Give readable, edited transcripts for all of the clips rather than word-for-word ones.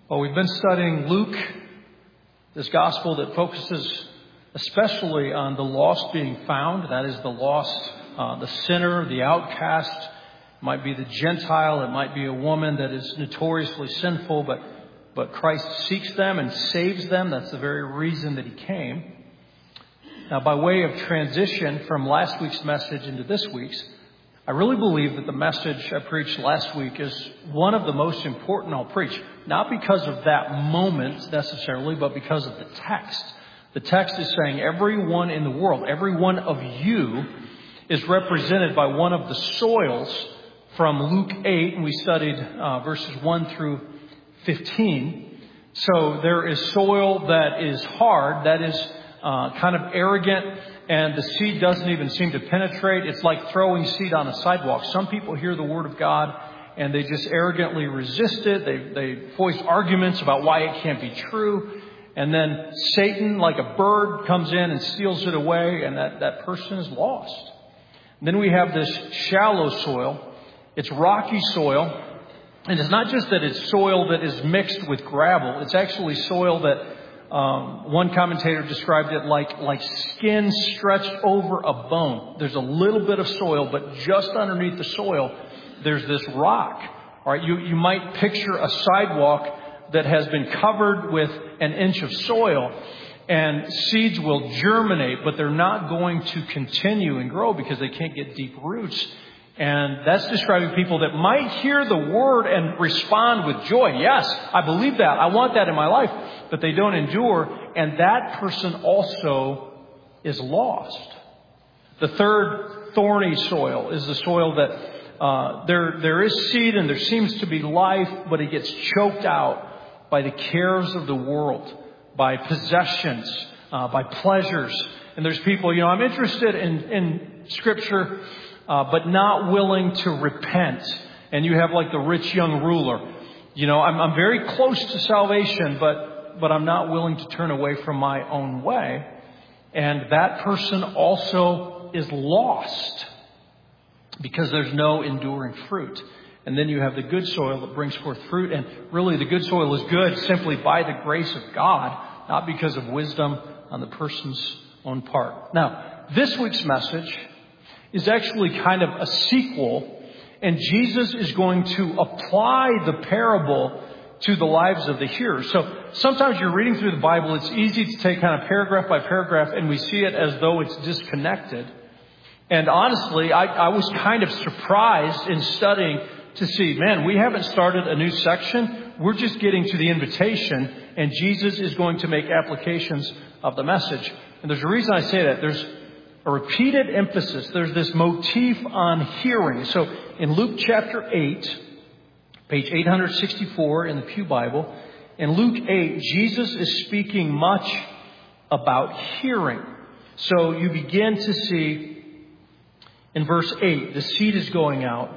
Well, we've been studying Luke, this gospel that focuses especially on the lost being found. That is the lost, the sinner, the outcast. It might be the Gentile. It might be a woman that is notoriously sinful, but Christ seeks them and saves them. That's the very reason that he came. Now, by way of transition from last week's message into this week's, I really believe that the message I preached last week is one of the most important I'll preach. Not because of that moment necessarily, but because of the text. The text is saying everyone in the world, every one of you is represented by one of the soils from Luke 8. And we studied verses 1 through 15. So there is soil that is hard, that is kind of arrogant, and the seed doesn't even seem to penetrate. It's like throwing seed on a sidewalk. Some people hear the word of God and they just arrogantly resist it. They voice arguments about why it can't be true. And then Satan, like a bird, comes in and steals it away, and that person is lost. And then we have this shallow soil. It's rocky soil. And it's not just that it's soil that is mixed with gravel. It's actually soil that one commentator described it like skin stretched over a bone. There's a little bit of soil, but just underneath the soil, there's this rock. All right, you might picture a sidewalk that has been covered with an inch of soil, and seeds will germinate, but they're not going to continue and grow because they can't get deep roots. And that's describing people that might hear the word and respond with joy. Yes, I believe that. I want that in my life. But they don't endure. And that person also is lost. The third thorny soil is the soil that there is seed and there seems to be life, but it gets choked out by the cares of the world, by possessions, by pleasures. And there's people, I'm interested in Scripture, but not willing to repent. And you have like the rich young ruler. I'm very close to salvation, but I'm not willing to turn away from my own way. And that person also is lost because there's no enduring fruit. And then you have the good soil that brings forth fruit. And really the good soil is good simply by the grace of God, not because of wisdom on the person's own part. Now, this week's message is actually kind of a sequel, and Jesus is going to apply the parable to the lives of the hearers. So sometimes you're reading through the Bible, it's easy to take kind of paragraph by paragraph, and we see it as though it's disconnected. And honestly, I was kind of surprised in studying to see, man, we haven't started a new section. We're just getting to the invitation, and Jesus is going to make applications of the message. And there's a reason I say that. There's a repeated emphasis. There's this motif on hearing. So in Luke chapter 8, page 864 in the Pew Bible, in Luke 8, Jesus is speaking much about hearing. So you begin to see in verse 8, the seed is going out.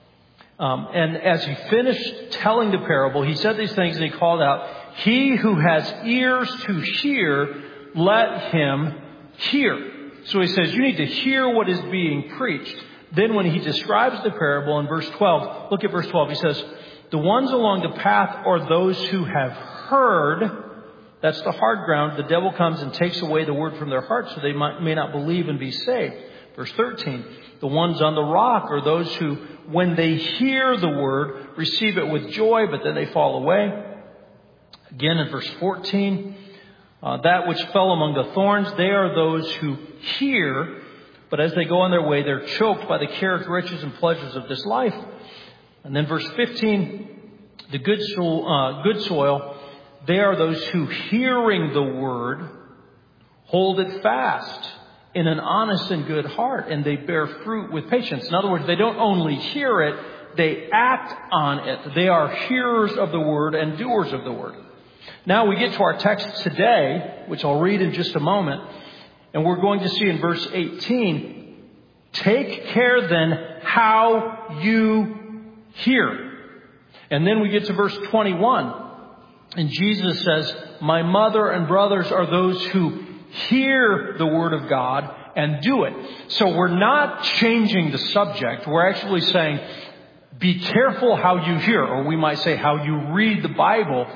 And as he finished telling the parable, he said these things and he called out, "He who has ears to hear, let him hear." So he says, you need to hear what is being preached. Then when he describes the parable in verse 12, look at verse 12. He says, "The ones along the path are those who have heard." That's the hard ground. The devil comes and takes away the word from their hearts so they may not believe and be saved. Verse 13, "The ones on the rock are those who, when they hear the word, receive it with joy, but then they fall away." Again in verse 14, "That which fell among the thorns, they are those who hear, but as they go on their way, they're choked by the cares, riches, and pleasures of this life." And then verse 15, "The good soil, they are those who, hearing the word, hold it fast in an honest and good heart, and they bear fruit with patience." In other words, they don't only hear it, they act on it. They are hearers of the word and doers of the word. Now we get to our text today, which I'll read in just a moment. And we're going to see in verse 18, "Take care then how you hear." And then we get to verse 21. And Jesus says, "My mother and brothers are those who hear the word of God and do it." So we're not changing the subject. We're actually saying, be careful how you hear, or we might say how you read the Bible.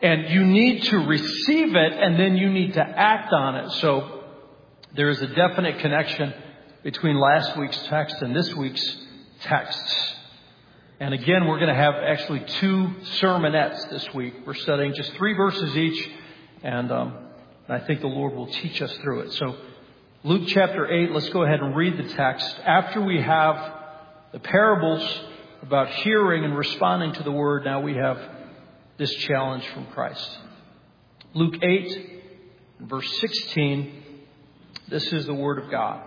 And you need to receive it, and then you need to act on it. So there is a definite connection between last week's text and this week's texts. And again, we're going to have actually 2 sermonettes this week. We're studying just 3 verses each, and I think the Lord will teach us through it. So Luke chapter 8, let's go ahead and read the text. After we have the parables about hearing and responding to the word, now we have this challenge from Christ. Luke 8, verse 16, this is the word of God.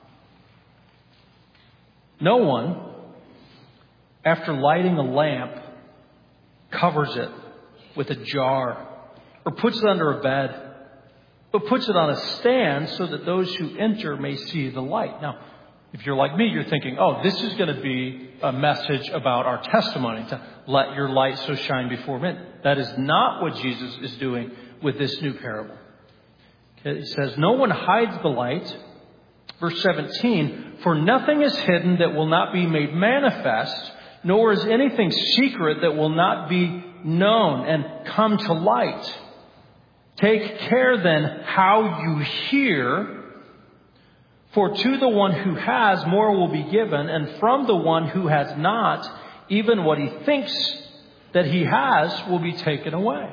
No one, after lighting a lamp, covers it with a jar or puts it under a bed, but puts it on a stand so that those who enter may see the light. Now, if you're like me, you're thinking, oh, this is going to be a message about our testimony, to let your light so shine before men. That is not what Jesus is doing with this new parable. Okay, he says, no one hides the light. Verse 17, for nothing is hidden that will not be made manifest, nor is anything secret that will not be known and come to light. Take care then how you hear, for to the one who has, more will be given, and from the one who has not, even what he thinks that he has will be taken away.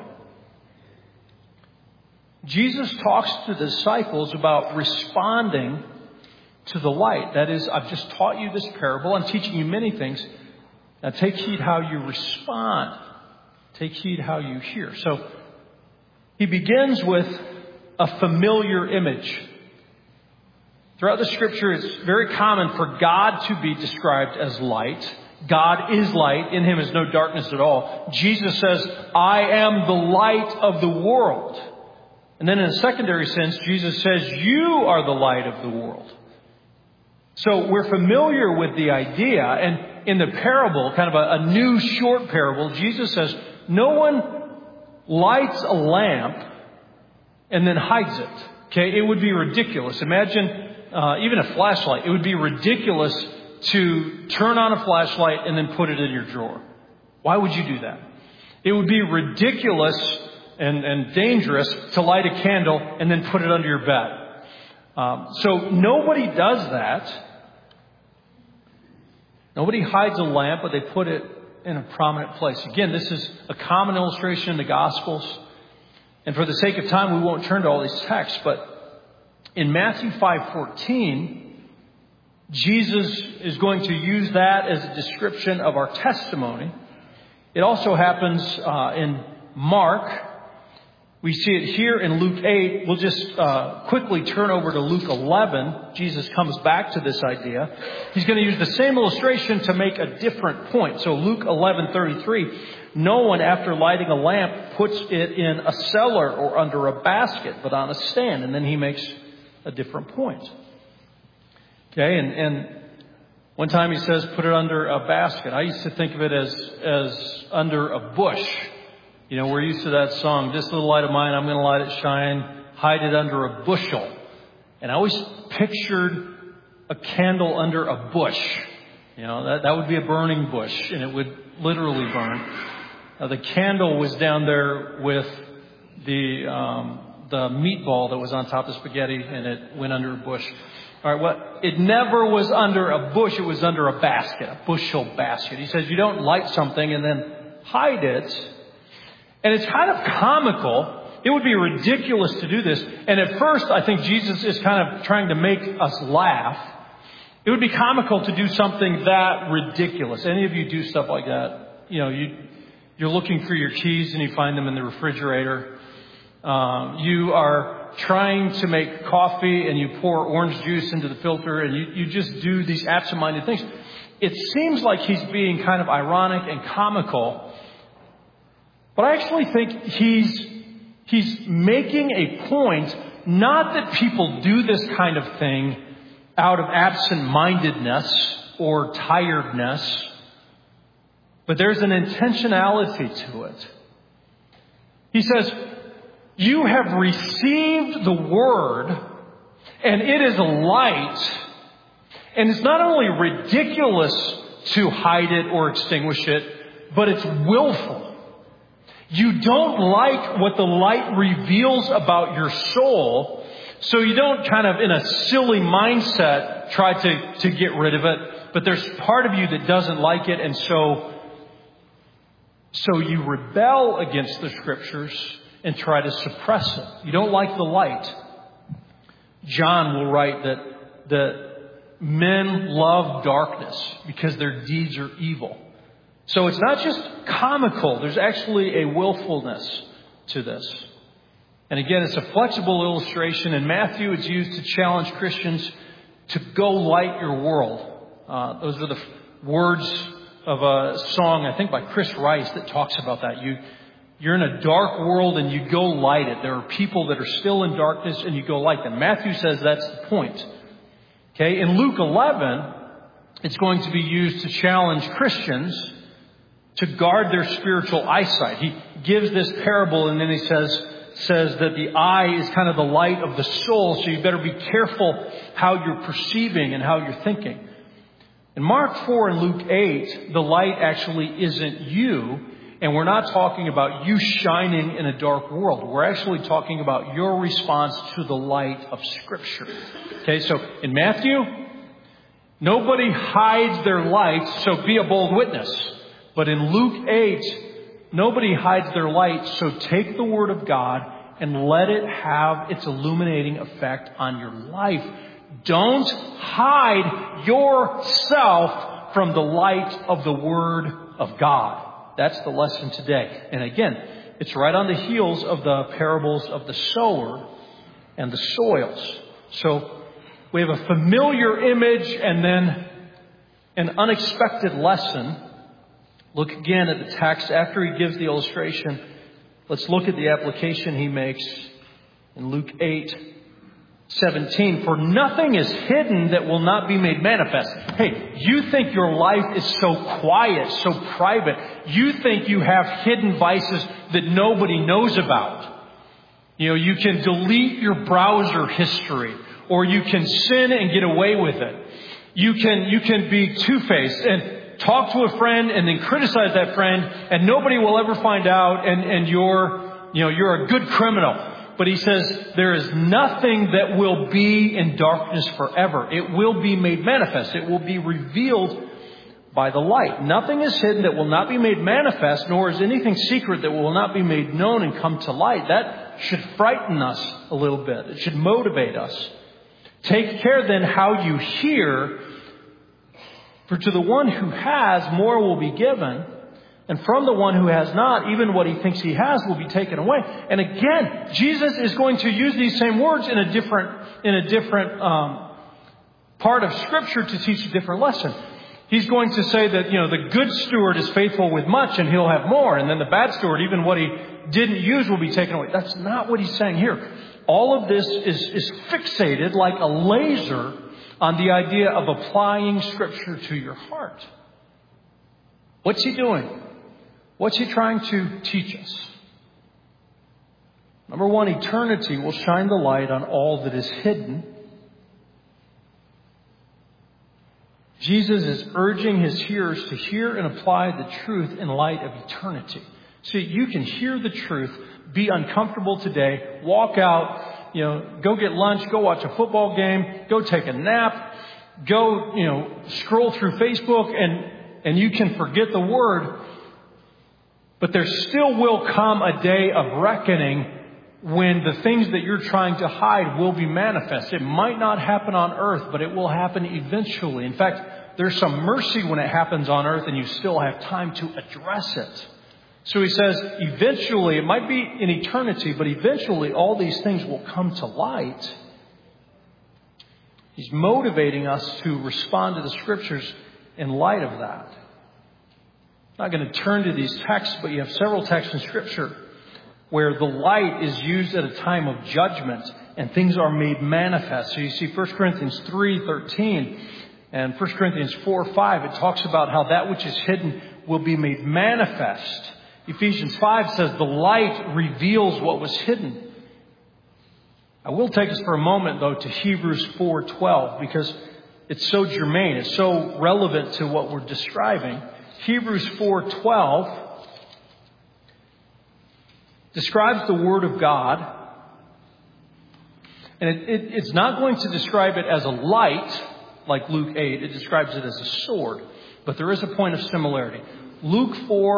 Jesus talks to the disciples about responding to the light. That is, I've just taught you this parable. I'm teaching you many things. Now take heed how you respond. Take heed how you hear. So he begins with a familiar image. Throughout the Scripture, it's very common for God to be described as light. God is light. In him is no darkness at all. Jesus says, I am the light of the world. And then in a secondary sense, Jesus says, you are the light of the world. So we're familiar with the idea. And in the parable, kind of a new short parable, Jesus says, no one lights a lamp and then hides it. Okay, it would be ridiculous. Imagine even a flashlight. It would be ridiculous to turn on a flashlight and then put it in your drawer. Why would you do that? It would be ridiculous and dangerous to light a candle and then put it under your bed. So nobody does that. Nobody hides a lamp, but they put it in a prominent place. Again, this is a common illustration in the Gospels. And for the sake of time, we won't turn to all these texts. But in Matthew 5:14, Jesus is going to use that as a description of our testimony. It also happens in Mark. We see it here in Luke 8. We'll just quickly turn over to Luke 11. Jesus comes back to this idea. He's going to use the same illustration to make a different point. So Luke 11:33, no one after lighting a lamp puts it in a cellar or under a basket, but on a stand. And then he makes a different point. Okay, and one time he says, put it under a basket. I used to think of it as under a bush. You know, we're used to that song, this little light of mine, I'm going to light it shine, hide it under a bushel. And I always pictured a candle under a bush. You know, that would be a burning bush, and it would literally burn. The candle was down there with the meatball that was on top of spaghetti, and it went under a bush. All right, well, it never was under a bush. It was under a basket, a bushel basket. He says you don't light something and then hide it. And it's kind of comical. It would be ridiculous to do this. And at first, I think Jesus is kind of trying to make us laugh. It would be comical to do something that ridiculous. Any of you do stuff like that? You know, you're looking for your keys and you find them in the refrigerator. You are trying to make coffee and you pour orange juice into the filter, and you just do these absent-minded things. It seems like he's being kind of ironic and comical. But I actually think he's making a point, not that people do this kind of thing out of absent-mindedness or tiredness, but there's an intentionality to it. He says, you have received the word, and it is a light, and it's not only ridiculous to hide it or extinguish it, but it's willful. You don't like what the light reveals about your soul, so you don't kind of in a silly mindset try to get rid of it. But there's part of you that doesn't like it, and so you rebel against the Scriptures and try to suppress it. You don't like the light. John will write that men love darkness because their deeds are evil. So it's not just comical. There's actually a willfulness to this. And again, it's a flexible illustration. In Matthew, it's used to challenge Christians to go light your world. Those are the words of a song, I think, by Chris Rice that talks about that. You're in a dark world and you go light it. There are people that are still in darkness and you go light them. Matthew says that's the point. Okay, in Luke 11, it's going to be used to challenge Christians to guard their spiritual eyesight. He gives this parable and then he says that the eye is kind of the light of the soul, so you better be careful how you're perceiving and how you're thinking. In Mark 4 and Luke 8, the light actually isn't you, and we're not talking about you shining in a dark world. We're actually talking about your response to the light of Scripture. Okay, so in Matthew, nobody hides their light, so be a bold witness. But in Luke 8, nobody hides their light, so take the Word of God and let it have its illuminating effect on your life. Don't hide yourself from the light of the Word of God. That's the lesson today. And again, it's right on the heels of the parables of the sower and the soils. So we have a familiar image and then an unexpected lesson. Look again at the text after he gives the illustration. Let's look at the application he makes in Luke 8:17. For nothing is hidden that will not be made manifest. Hey, you think your life is so quiet, so private. You think you have hidden vices that nobody knows about. You can delete your browser history, or you can sin and get away with it. You can be two-faced and talk to a friend and then criticize that friend, and nobody will ever find out, and you're a good criminal. But he says there is nothing that will be in darkness forever. It will be made manifest. It will be revealed by the light. Nothing is hidden that will not be made manifest, nor is anything secret that will not be made known and come to light. That should frighten us a little bit. It should motivate us. Take care then how you hear, for to the one who has, more will be given. And from the one who has not, even what he thinks he has will be taken away. And again, Jesus is going to use these same words in a different part of Scripture to teach a different lesson. He's going to say that, the good steward is faithful with much and he'll have more. And then the bad steward, even what he didn't use, will be taken away. That's not what he's saying here. All of this is fixated like a laser on the idea of applying Scripture to your heart. What's he doing? What's he trying to teach us? Number one, eternity will shine the light on all that is hidden. Jesus is urging his hearers to hear and apply the truth in light of eternity. See, you can hear the truth, be uncomfortable today, walk out, go get lunch, go watch a football game, go take a nap, go, scroll through Facebook, and you can forget the Word. But there still will come a day of reckoning when the things that you're trying to hide will be manifest. It might not happen on earth, but it will happen eventually. In fact, there's some mercy when it happens on earth and you still have time to address it. So he says, eventually, it might be in eternity, but eventually all these things will come to light. He's motivating us to respond to the Scriptures in light of that. I'm not going to turn to these texts, but you have several texts in Scripture where the light is used at a time of judgment and things are made manifest. So you see 1 Corinthians 3:13 and 1 Corinthians 4:5. It talks about how that which is hidden will be made manifest. Ephesians 5 says the light reveals what was hidden. I will take us for a moment, though, to Hebrews 4:12 because it's so germane. It's so relevant to what we're describing. Hebrews 4:12 describes the Word of God. And it's not going to describe it as a light, like Luke 8. It describes it as a sword. But there is a point of similarity. Hebrews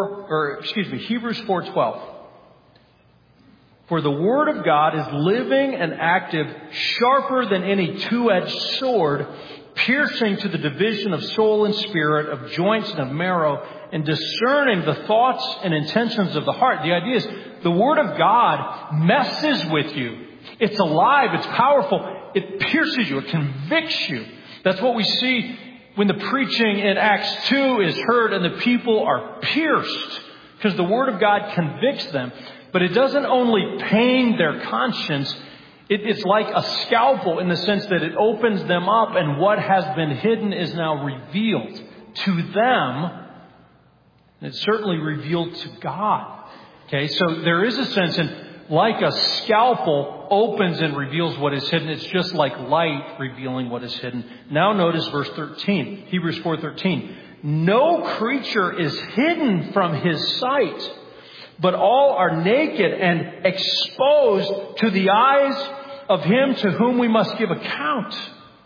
4:12. For the Word of God is living and active, sharper than any two-edged sword, piercing to the division of soul and spirit, of joints and of marrow, and discerning the thoughts and intentions of the heart. The idea is the Word of God messes with you. It's alive. It's powerful. It pierces you. It convicts you. That's what we see when the preaching in Acts 2 is heard and the people are pierced, because the Word of God convicts them. But it doesn't only pain their conscience. It's like a scalpel in the sense that it opens them up, and what has been hidden is now revealed to them. And it's certainly revealed to God. Okay, so there is a sense in like a scalpel opens and reveals what is hidden. It's just like light revealing what is hidden. Now notice verse 13, Hebrews 4:13. No creature is hidden from His sight, but all are naked and exposed to the eyes of Him to whom we must give account.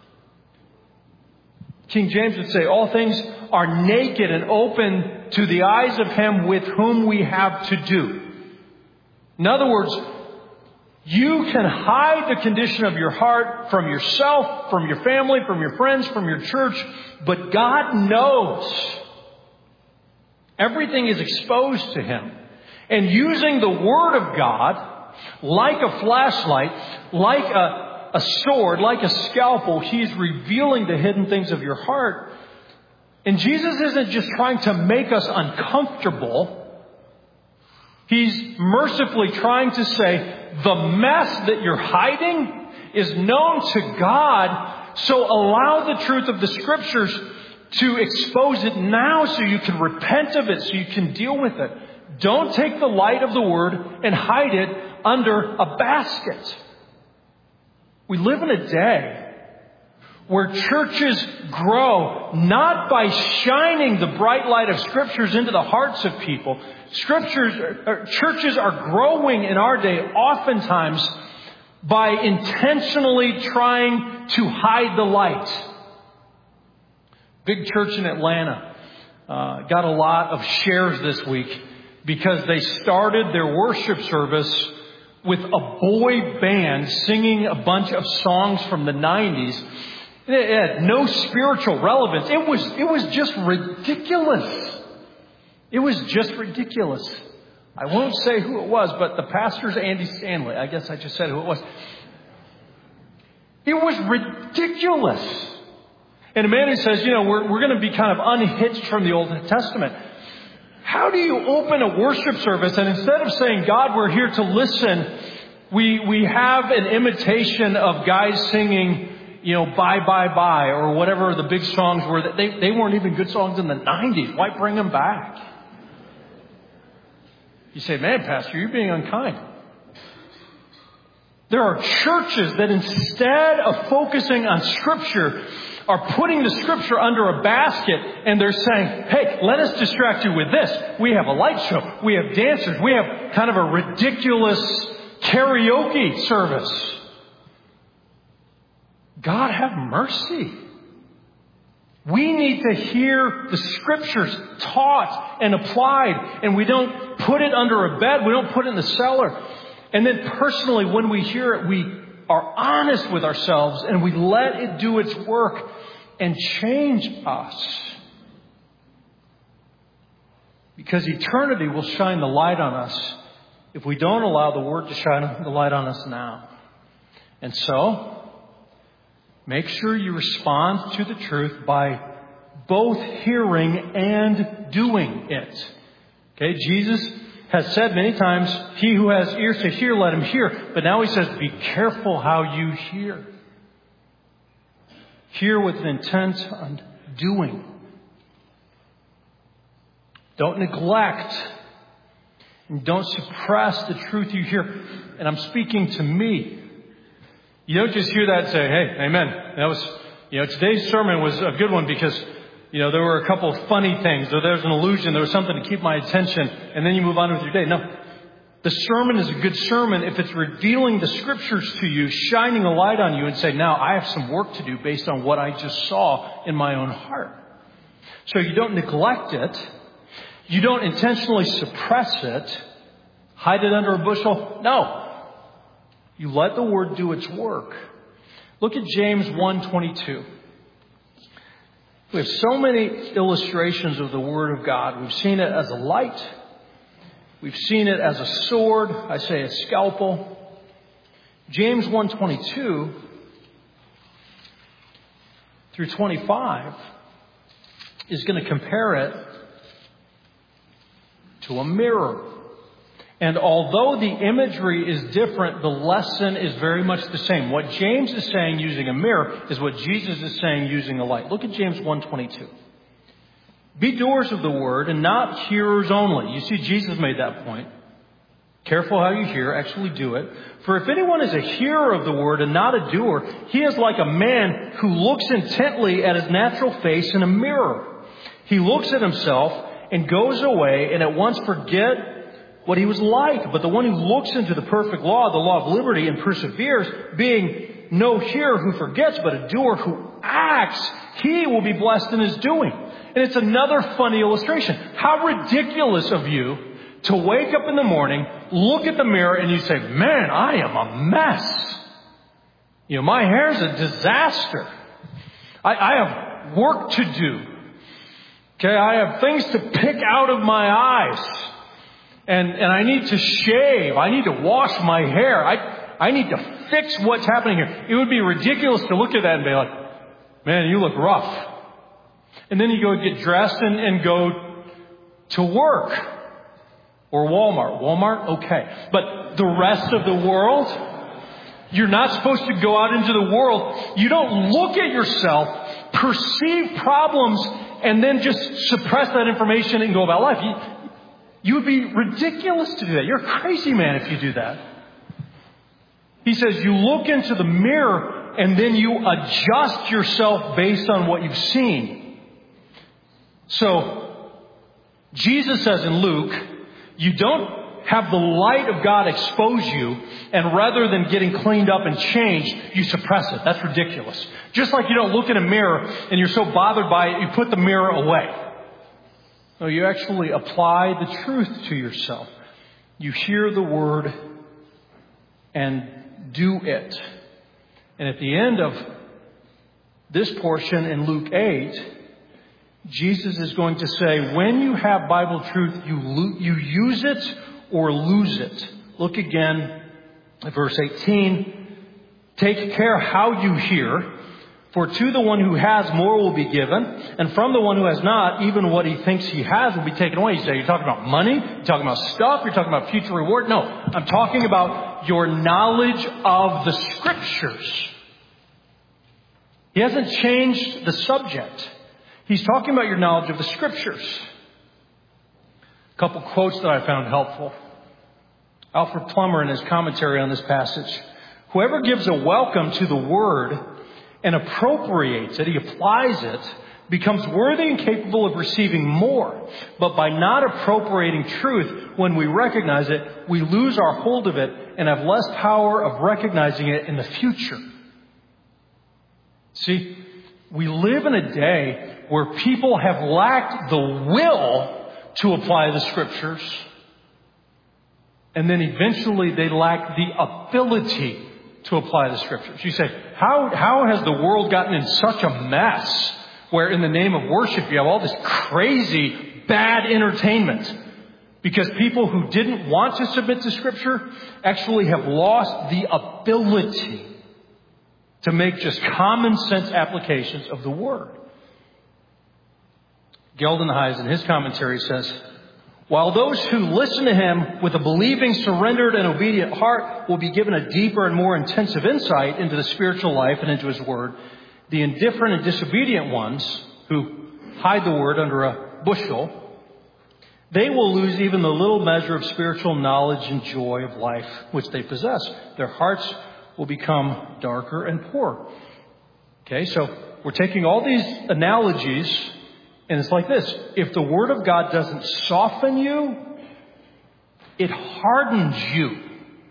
King James would say, all things are naked and open to the eyes of Him with whom we have to do. In other words, you can hide the condition of your heart from yourself, from your family, from your friends, from your church, but God knows. Everything is exposed to Him. And using the Word of God, like a flashlight, like a sword, like a scalpel, He's revealing the hidden things of your heart. And Jesus isn't just trying to make us uncomfortable. He's mercifully trying to say, the mess that you're hiding is known to God, so allow the truth of the Scriptures to expose it now so you can repent of it, so you can deal with it. Don't take the light of the Word and hide it under a basket. We live in a day where churches grow not by shining the bright light of Scriptures into the hearts of people. Churches are growing in our day oftentimes by intentionally trying to hide the light. Big church in Atlanta got a lot of shares this week because they started their worship service with a boy band singing a bunch of songs from the 90s. It had no spiritual relevance. It was just ridiculous. It was just ridiculous. I won't say who it was, but the pastor's Andy Stanley. I guess I just said who it was. It was ridiculous. And a man who says, we're going to be kind of unhitched from the Old Testament. How do you open a worship service and instead of saying, God, we're here to listen, we have an imitation of guys singing, bye, bye, bye, or whatever the big songs were. That they weren't even good songs in the 90s. Why bring them back? You say, man, Pastor, you're being unkind. There are churches that instead of focusing on Scripture are putting the Scripture under a basket, and they're saying, hey, let us distract you with this. We have a light show. We have dancers. We have kind of a ridiculous karaoke service. God have mercy. We need to hear the Scriptures taught and applied, and we don't put it under a bed. We don't put it in the cellar. And then personally, when we hear it, we are honest with ourselves and we let it do its work and change us. Because eternity will shine the light on us if we don't allow the Word to shine the light on us now. And so, make sure you respond to the truth by both hearing and doing it. Okay, Jesus has said many times, he who has ears to hear, let him hear. But now he says, be careful how you hear. Hear with intent on doing. Don't neglect. And don't suppress the truth you hear. And I'm speaking to me. You don't just hear that and say, hey, amen. That was, today's sermon was a good one because there were a couple of funny things, or there was an allusion, there was something to keep my attention, and then you move on with your day. No. The sermon is a good sermon if it's revealing the Scriptures to you, shining a light on you and saying, now I have some work to do based on what I just saw in my own heart. So you don't neglect it. You don't intentionally suppress it. Hide it under a bushel. No. You let the Word do its work. Look at James 1:22. We have so many illustrations of the Word of God. We've seen it as a light. We've seen it as a sword. I say a scalpel. James 1:22 through 25 is going to compare it to a mirror. And although the imagery is different, the lesson is very much the same. What James is saying using a mirror is what Jesus is saying using a light. Look at James 1:22. Be doers of the word and not hearers only. You see, Jesus made that point. Careful how you hear, actually do it. For if anyone is a hearer of the word and not a doer, he is like a man who looks intently at his natural face in a mirror. He looks at himself and goes away and at once forget what he was like. But the one who looks into the perfect law, the law of liberty, and perseveres, being no hearer who forgets, but a doer who acts, he will be blessed in his doing. And it's another funny illustration. How ridiculous of you to wake up in the morning, look at the mirror, and you say, man, I am a mess. You know, my hair's a disaster. I have work to do. Okay, I have things to pick out of my eyes. And I need to shave. I need to wash my hair. I need to fix what's happening here. It would be ridiculous to look at that and be like, man, you look rough. And then you go get dressed and go to work. Or Walmart. Walmart? Okay. But the rest of the world, you're not supposed to go out into the world. You don't look at yourself, perceive problems, and then just suppress that information and go about life. You would be ridiculous to do that. You're a crazy man if you do that. He says you look into the mirror and then you adjust yourself based on what you've seen. So, Jesus says in Luke, you don't have the light of God expose you, and rather than getting cleaned up and changed, you suppress it. That's ridiculous. Just like you don't look in a mirror and you're so bothered by it, you put the mirror away. No, you actually apply the truth to yourself. You hear the word and do it. And at the end of this portion in Luke 8, Jesus is going to say, when you have Bible truth, you use it or lose it. Look again at verse 18. Take care how you hear. For to the one who has, more will be given. And from the one who has not, even what he thinks he has will be taken away. You say, you're talking about money? You're talking about stuff? You're talking about future reward? No, I'm talking about your knowledge of the Scriptures. He hasn't changed the subject. He's talking about your knowledge of the Scriptures. A couple quotes that I found helpful. Alfred Plummer in his commentary on this passage. Whoever gives a welcome to the Word and appropriates it, he applies it, becomes worthy and capable of receiving more. But by not appropriating truth, when we recognize it, we lose our hold of it and have less power of recognizing it in the future. See, we live in a day where people have lacked the will to apply the Scriptures, and then eventually they lack the ability to apply the Scriptures. You say, how has the world gotten in such a mess where in the name of worship you have all this crazy bad entertainment? Because people who didn't want to submit to Scripture actually have lost the ability to make just common sense applications of the Word. Geldenhuys in his commentary says, while those who listen to him with a believing, surrendered, and obedient heart will be given a deeper and more intensive insight into the spiritual life and into his word, the indifferent and disobedient ones who hide the word under a bushel, they will lose even the little measure of spiritual knowledge and joy of life which they possess. Their hearts will become darker and poorer. Okay, so we're taking all these analogies, and it's like this. If the Word of God doesn't soften you, it hardens you.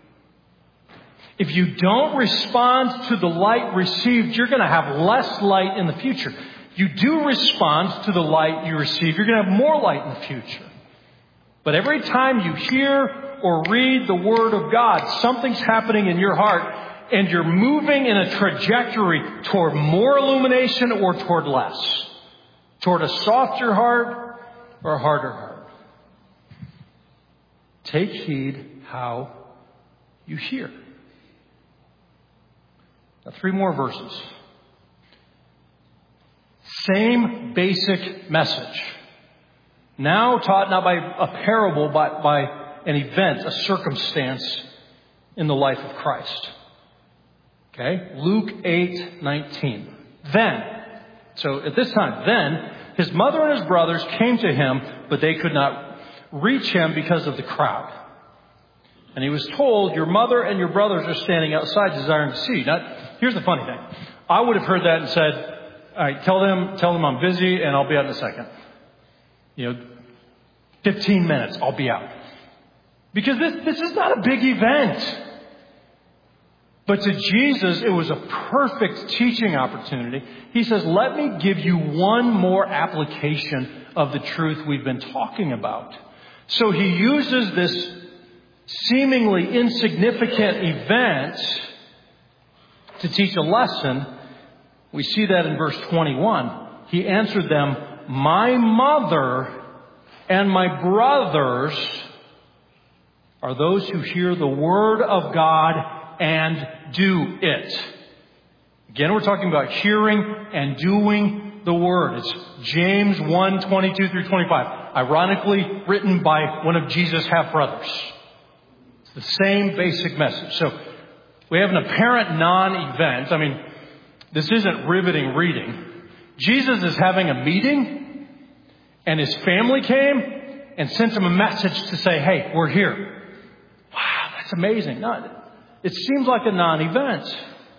If you don't respond to the light received, you're going to have less light in the future. You do respond to the light you receive, you're going to have more light in the future. But every time you hear or read the Word of God, something's happening in your heart, and you're moving in a trajectory toward more illumination or toward less. Toward a softer heart or a harder heart. Take heed how you hear. Now, 3 more verses. Same basic message. Now taught not by a parable, but by an event, a circumstance in the life of Christ. Okay? Luke 8:19. Then, so at this time, then his mother and his brothers came to him, but they could not reach him because of the crowd. And he was told, your mother and your brothers are standing outside desiring to see you. Now, here's the funny thing. I would have heard that and said, all right, tell them I'm busy and I'll be out in a second. 15 minutes, I'll be out. Because this is not a big event. But to Jesus, it was a perfect teaching opportunity. He says, let me give you one more application of the truth we've been talking about. So he uses this seemingly insignificant event to teach a lesson. We see that in verse 21. He answered them, my mother and my brothers are those who hear the word of God and do it. Again, we're talking about hearing and doing the word. It's James 1:22 through 25. Ironically written by one of Jesus' half-brothers. It's the same basic message. So we have an apparent non-event. I mean, this isn't riveting reading. Jesus is having a meeting, and his family came and sent him a message to say, hey, we're here. Wow, that's amazing. It seems like a non-event.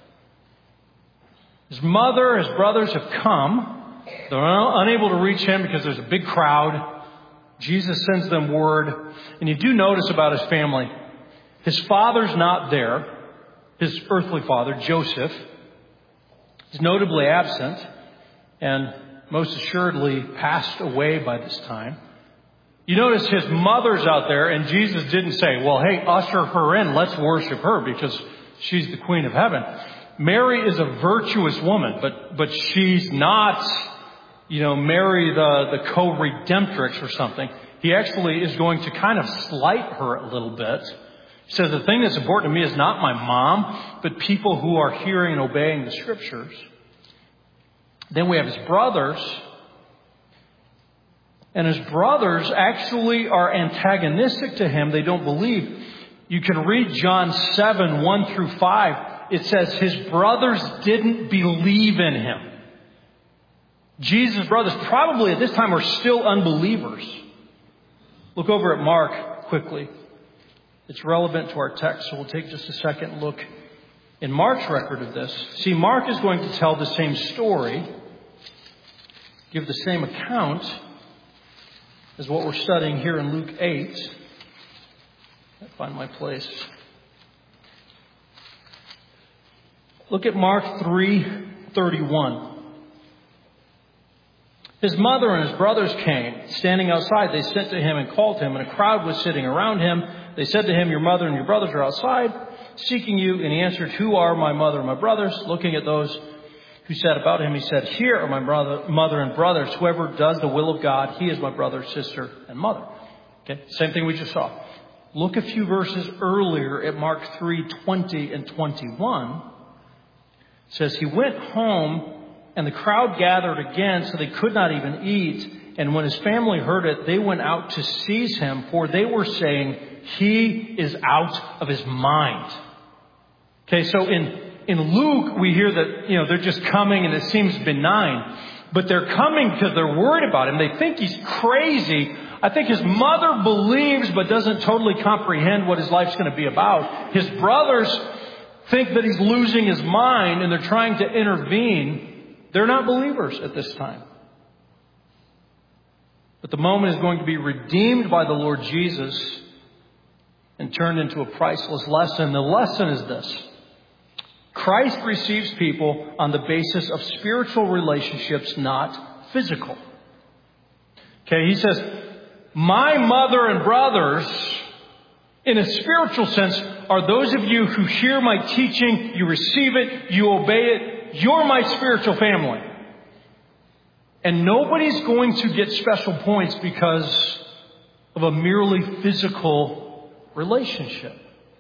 His mother, his brothers have come. They're unable to reach him because there's a big crowd. Jesus sends them word. And you do notice about his family. His father's not there. His earthly father, Joseph, is notably absent and most assuredly passed away by this time. You notice his mother's out there, and Jesus didn't say, well, hey, usher her in. Let's worship her because she's the queen of heaven. Mary is a virtuous woman, but she's not, Mary the co-redemptrix or something. He actually is going to kind of slight her a little bit. He says, the thing that's important to me is not my mom, but people who are hearing and obeying the scriptures. Then we have his brothers. And his brothers actually are antagonistic to him. They don't believe. You can read John 7:1 through 5. It says his brothers didn't believe in him. Jesus' brothers probably at this time are still unbelievers. Look over at Mark quickly. It's relevant to our text, so we'll take just a second look in Mark's record of this. See, Mark is going to tell the same story, give the same account as what we're studying here in Luke 8. I'll find my place. Look at Mark 3:31. His mother and his brothers came. Standing outside, they sent to him and called him, and a crowd was sitting around him. They said to him, your mother and your brothers are outside, seeking you. And he answered, who are my mother and my brothers? Looking at those who sat about him, he said, here are my mother and brothers. Whoever does the will of God, he is my brother, sister, and mother. Okay, same thing we just saw. Look a few verses earlier at Mark 3:20 and 21. It says, he went home, and the crowd gathered again, so they could not even eat. And when his family heard it, they went out to seize him, for they were saying, he is out of his mind. Okay, so in Luke, we hear that, they're just coming and it seems benign. But they're coming because they're worried about him. They think he's crazy. I think his mother believes but doesn't totally comprehend what his life's going to be about. His brothers think that he's losing his mind and they're trying to intervene. They're not believers at this time. But the moment is going to be redeemed by the Lord Jesus and turned into a priceless lesson. The lesson is this: Christ receives people on the basis of spiritual relationships, not physical. Okay, he says, my mother and brothers, in a spiritual sense, are those of you who hear my teaching, you receive it, you obey it. You're my spiritual family. And nobody's going to get special points because of a merely physical relationship.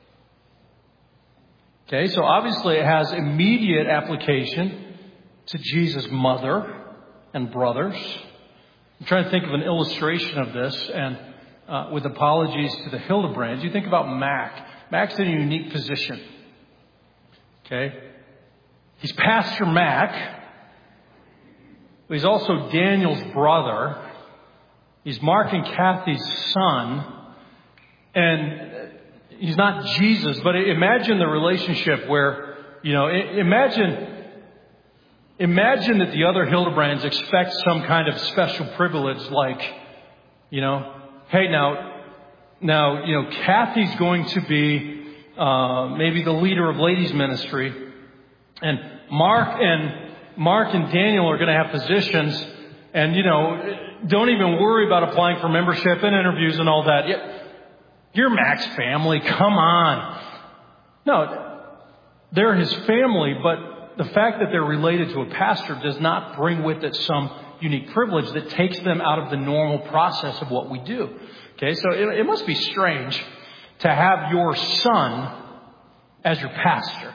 Okay, so obviously it has immediate application to Jesus' mother and brothers. I'm trying to think of an illustration of this, and with apologies to the Hildebrands, you think about Mac. Mac's in a unique position. Okay? He's Pastor Mac, but he's also Daniel's brother. He's Mark and Kathy's son, and he's not Jesus, but imagine the relationship where, imagine that the other Hildebrands expect some kind of special privilege like, hey, now, Kathy's going to be maybe the leader of ladies' ministry, and Mark and Daniel are going to have positions, and, don't even worry about applying for membership and interviews and all that. You're Mac's family. Come on. No, they're his family, but the fact that they're related to a pastor does not bring with it some unique privilege that takes them out of the normal process of what we do. Okay, so it must be strange to have your son as your pastor.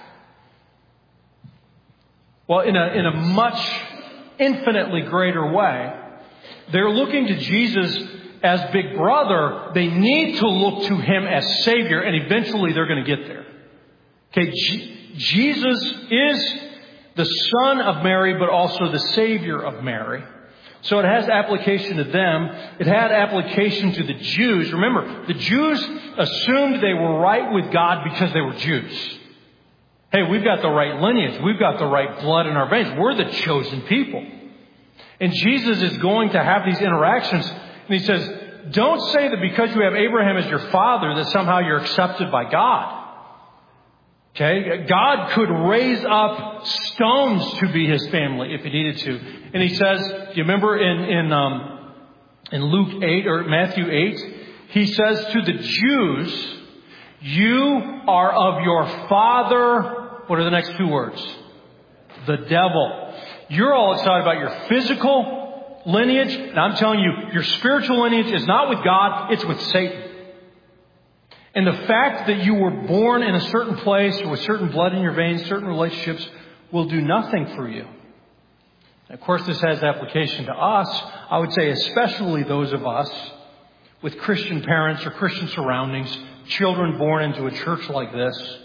Well, in a much infinitely greater way, they're looking to Jesus as big brother. They need to look to him as Savior, and eventually they're going to get there. Okay, Jesus is the Son of Mary, but also the Savior of Mary. So it has application to them. It had application to the Jews. Remember, the Jews assumed they were right with God because they were Jews. Hey, we've got the right lineage. We've got the right blood in our veins. We're the chosen people. And Jesus is going to have these interactions. And he says, don't say that because you have Abraham as your father that somehow you're accepted by God. Okay? God could raise up stones to be his family if he needed to. And he says, do you remember in Luke 8 or Matthew 8, he says to the Jews, you are of your father. What are the next two words? The devil. You're all excited about your physical lineage. And I'm telling you, your spiritual lineage is not with God, it's with Satan. And the fact that you were born in a certain place with certain blood in your veins, certain relationships, will do nothing for you. And of course, this has application to us. I would say especially those of us with Christian parents or Christian surroundings, children born into a church like this.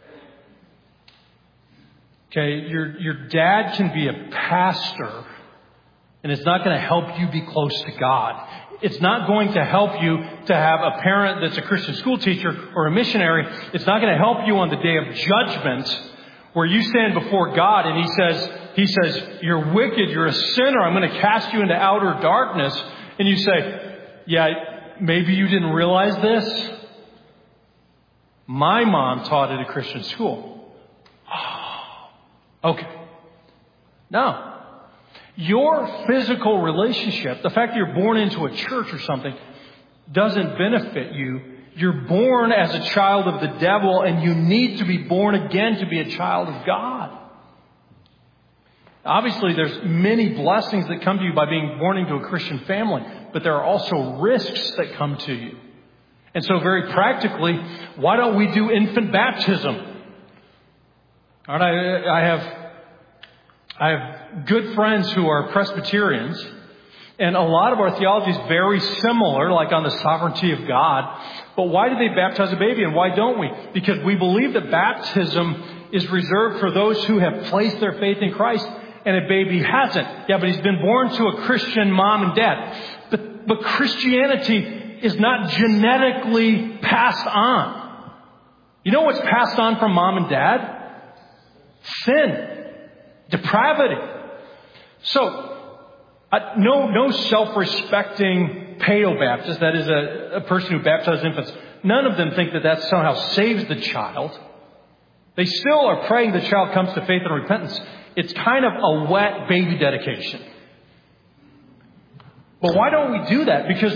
Okay, your dad can be a pastor, and it's not going to help you be close to God. It's not going to help you to have a parent that's a Christian school teacher or a missionary. It's not going to help you on the day of judgment where you stand before God and He says, you're wicked, you're a sinner, I'm going to cast you into outer darkness. And you say, yeah, maybe you didn't realize this. My mom taught at a Christian school. Okay. Now, your physical relationship, the fact that you're born into a church or something, doesn't benefit you. You're born as a child of the devil, and you need to be born again to be a child of God. Obviously, there's many blessings that come to you by being born into a Christian family, but there are also risks that come to you. And so very practically, why don't we do infant baptism? All right, I have good friends who are Presbyterians, and a lot of our theology is very similar, like on the sovereignty of God. But why do they baptize a baby, and why don't we? Because we believe that baptism is reserved for those who have placed their faith in Christ, and a baby hasn't. Yeah, but he's been born to a Christian mom and dad. But Christianity is not genetically passed on. You know what's passed on from mom and dad? Sin, depravity. So, no self-respecting paedobaptist, that is a person who baptizes infants, none of them think that that somehow saves the child. They still are praying the child comes to faith and repentance. It's kind of a wet baby dedication. But why don't we do that? Because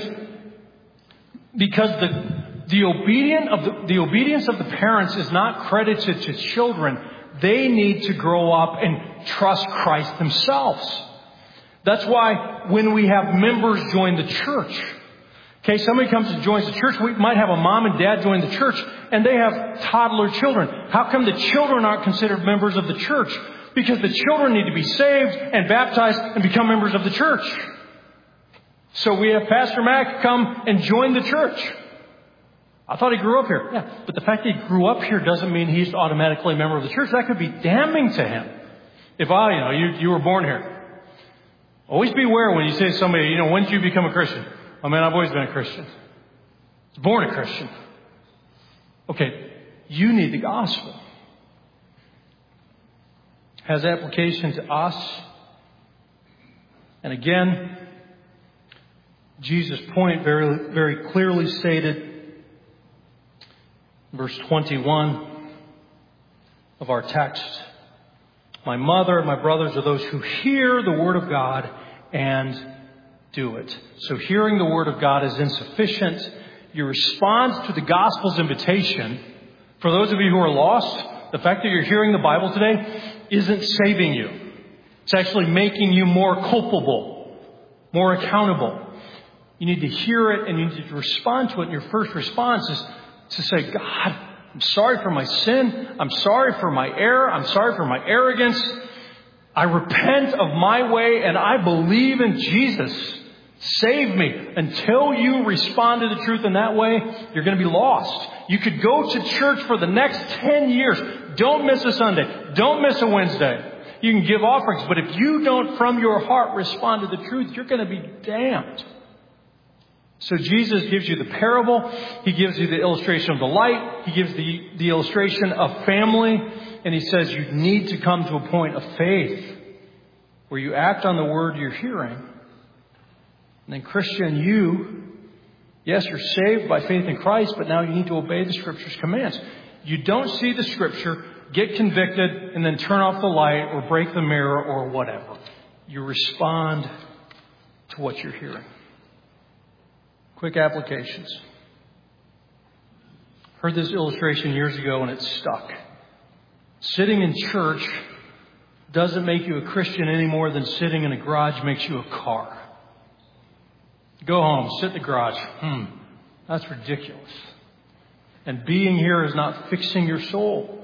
the obedience of the parents is not credited to children. They need to grow up and trust Christ themselves. That's why when we have members join the church, okay, somebody comes and joins the church, we might have a mom and dad join the church, and they have toddler children. How come the children aren't considered members of the church? Because the children need to be saved and baptized and become members of the church. So we have Pastor Mac come and join the church. I thought he grew up here. Yeah, but the fact that he grew up here doesn't mean he's automatically a member of the church. That could be damning to him. If you were born here. Always beware when you say to somebody, when did you become a Christian? Oh man, I've always been a Christian. I was born a Christian. Okay, you need the gospel. Has application to us. And again, Jesus' point very, very clearly stated. Verse 21 of our text. My mother and my brothers are those who hear the word of God and do it. So hearing the word of God is insufficient. Your response to the gospel's invitation, for those of you who are lost, the fact that you're hearing the Bible today isn't saving you. It's actually making you more culpable, more accountable. You need to hear it and you need to respond to it. And your first response is to say, God, I'm sorry for my sin. I'm sorry for my error. I'm sorry for my arrogance. I repent of my way and I believe in Jesus. Save me. Until you respond to the truth in that way, you're going to be lost. You could go to church for the next 10 years. Don't miss a Sunday. Don't miss a Wednesday. You can give offerings, but if you don't from your heart respond to the truth, you're going to be damned. So Jesus gives you the parable. He gives you the illustration of the light. He gives the illustration of family. And he says you need to come to a point of faith where you act on the word you're hearing. And then Christian, yes, you're saved by faith in Christ, but now you need to obey the Scripture's commands. You don't see the Scripture, get convicted, and then turn off the light or break the mirror or whatever. You respond to what you're hearing. Quick applications. Heard this illustration years ago and it stuck. Sitting in church doesn't make you a Christian any more than sitting in a garage makes you a car. Go home, sit in the garage. That's ridiculous. And being here is not fixing your soul.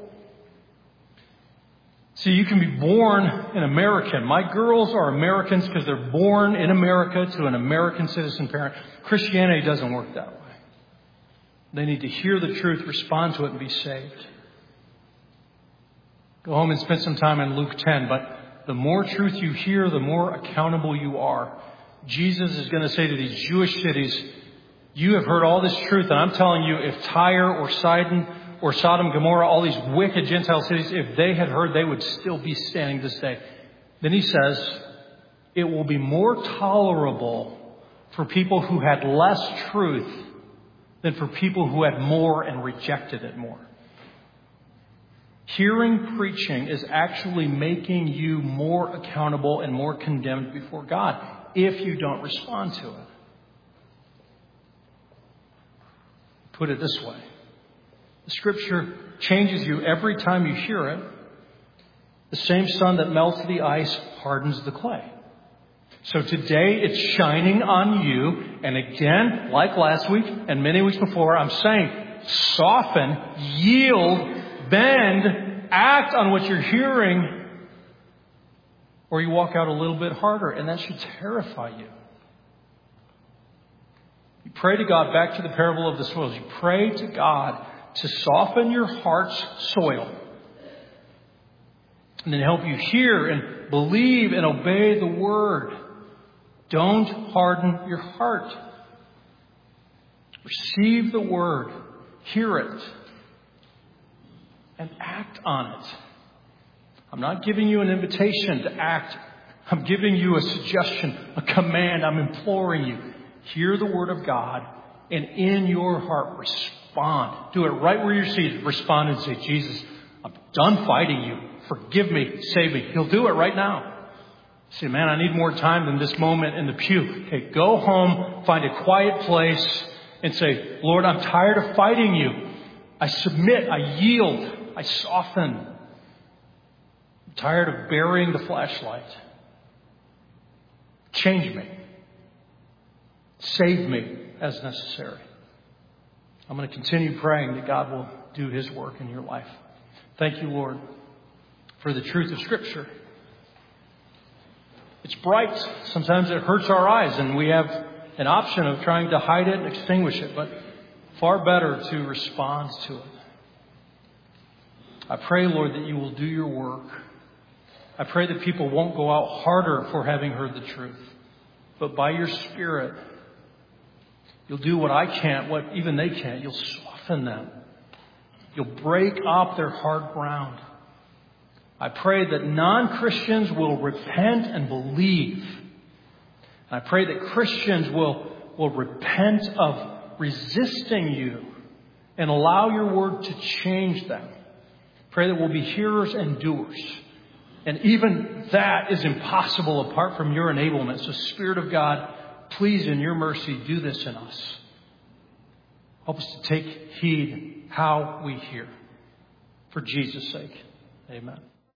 See, you can be born an American. My girls are Americans because they're born in America to an American citizen parent. Christianity doesn't work that way. They need to hear the truth, respond to it, and be saved. Go home and spend some time in Luke 10. But the more truth you hear, the more accountable you are. Jesus is going to say to these Jewish cities, you have heard all this truth, and I'm telling you, if Tyre or Sidon or Sodom, Gomorrah, all these wicked Gentile cities, if they had heard, they would still be standing this day. Then he says, it will be more tolerable for people who had less truth than for people who had more and rejected it more. Hearing preaching is actually making you more accountable and more condemned before God if you don't respond to it. Put it this way. The Scripture changes you every time you hear it. The same sun that melts the ice hardens the clay. So today it's shining on you. And again, like last week and many weeks before, I'm saying soften, yield, bend, act on what you're hearing, or you walk out a little bit harder, and that should terrify you. You pray to God, back to the parable of the soils. You pray to God to soften your heart's soil and then help you hear and believe and obey the word. Don't harden your heart. Receive the word, hear it, and act on it. I'm not giving you an invitation to act. I'm giving you a suggestion, a command. I'm imploring you. Hear the word of God and in your heart respond respond. Do it right where you're seated. Respond and say, Jesus, I'm done fighting you. Forgive me. Save me. He'll do it right now. Say, man, I need more time than this moment in the pew. Okay, go home, find a quiet place, and say, Lord, I'm tired of fighting you. I submit. I yield. I soften. I'm tired of burying the flashlight. Change me. Save me as necessary. I'm going to continue praying that God will do His work in your life. Thank you, Lord, for the truth of Scripture. It's bright. Sometimes it hurts our eyes, and we have an option of trying to hide it and extinguish it, but far better to respond to it. I pray, Lord, that you will do your work. I pray that people won't go out harder for having heard the truth, but by your Spirit, you'll do what I can't, what even they can't. You'll soften them. You'll break up their hard ground. I pray that non-Christians will repent and believe. I pray that Christians will repent of resisting you and allow your word to change them. Pray that we'll be hearers and doers. And even that is impossible apart from your enablement. So Spirit of God, please in your mercy do this in us. Help us to take heed how we hear. For Jesus' sake, amen.